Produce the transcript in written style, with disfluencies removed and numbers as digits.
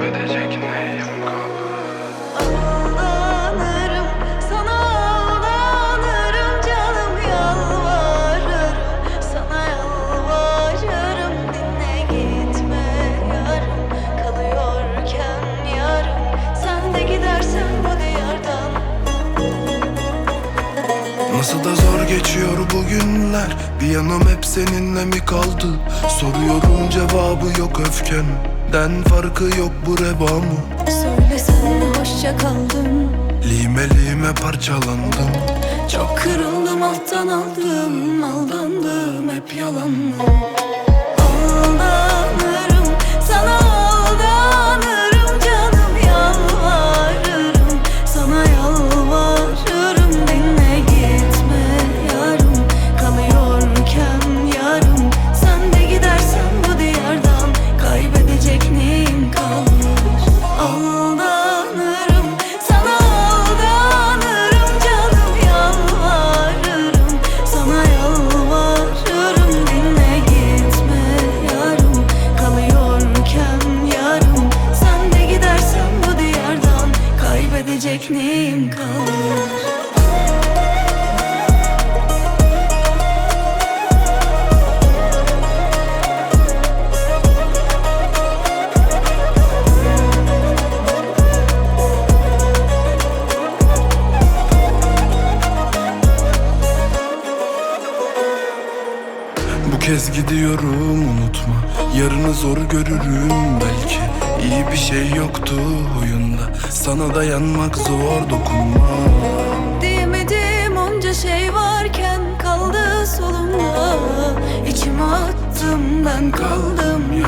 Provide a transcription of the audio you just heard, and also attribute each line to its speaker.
Speaker 1: Kaybedecek neyim kaldı?
Speaker 2: Aldanırım, sana aldanırım canım, yalvarırım, sana yalvarırım. Dinle gitme yarım, kalıyorken yarım. Sen de gidersen bu diyardan.
Speaker 3: Nasıl da zor geçiyor bu günler, bir yanım hep seninle mi kaldı? Soruyorum cevabı yok, öfkenden farkı yok bu reva mı?
Speaker 2: Söylesene hoşça kaldım,
Speaker 3: Lime lime parçalandım.
Speaker 2: çok kırıldım, alttan aldım, aldandım, hep yalandım. Aldanırım, sana aldanırım canım, yalvarırım, sana yalvarırım. Dinle gitme yarım, kalıyorken yarım. Sen de gidersen bu diyardan, kaybedecek neyim kalır? Aldanırım, sana aldanırım canım, yalvarırım, sana yalvarırım. Dinle gitme yarım, kalıyorken yarım. Sen de gidersen bu diyardan, kaybedecek neyim kalır?
Speaker 3: Bu kez gidiyorum, unutma, yarını zor görürüm belki. İyi bir şey yoktu oyunda, sana dayanmak zor, dokunma.
Speaker 2: Diyemedim onca şey varken, kaldı solumda. İçime attım, ben kaldım